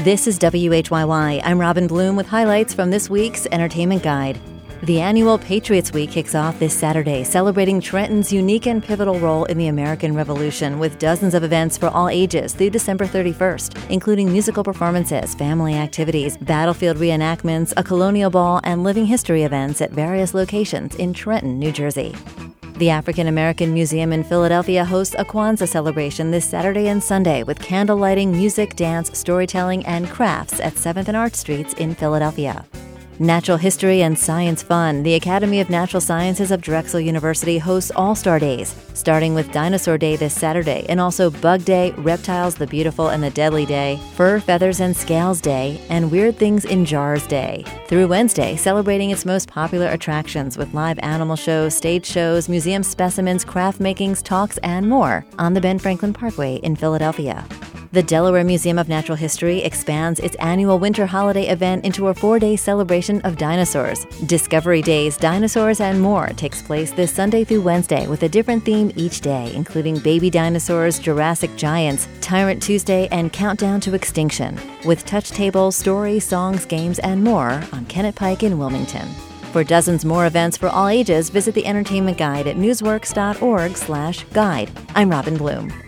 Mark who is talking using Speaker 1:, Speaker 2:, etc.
Speaker 1: This is WHYY. I'm Robin Bloom with highlights from this week's Entertainment Guide. The annual Patriots Week kicks off this Saturday, celebrating Trenton's unique and pivotal role in the American Revolution with dozens of events for all ages through December 31st, including musical performances, family activities, battlefield reenactments, a colonial ball, and living history events at various locations in Trenton, New Jersey. The African American Museum in Philadelphia hosts a Kwanzaa celebration this Saturday and Sunday with candle lighting, music, dance, storytelling, and crafts at 7th and Arch Streets in Philadelphia. Natural History and Science Fun. The Academy of Natural Sciences of Drexel University hosts All-Star Days, starting with Dinosaur Day this Saturday, and also Bug Day, Reptiles, the Beautiful and the Deadly Day, Fur, Feathers, and Scales Day, and Weird Things in Jars Day, through Wednesday, celebrating its most popular attractions with live animal shows, stage shows, museum specimens, craft makings, talks, and more on the Ben Franklin Parkway in Philadelphia. The Delaware Museum of Natural History expands its annual winter holiday event into a 4-day celebration of dinosaurs. Discovery Days, Dinosaurs, and More takes place this Sunday through Wednesday with a different theme each day, including baby dinosaurs, Jurassic giants, Tyrant Tuesday, and Countdown to Extinction, with touch tables, stories, songs, games, and more on Kennett Pike in Wilmington. For dozens more events for all ages, visit the Entertainment Guide at newsworks.org/guide. I'm Robin Bloom.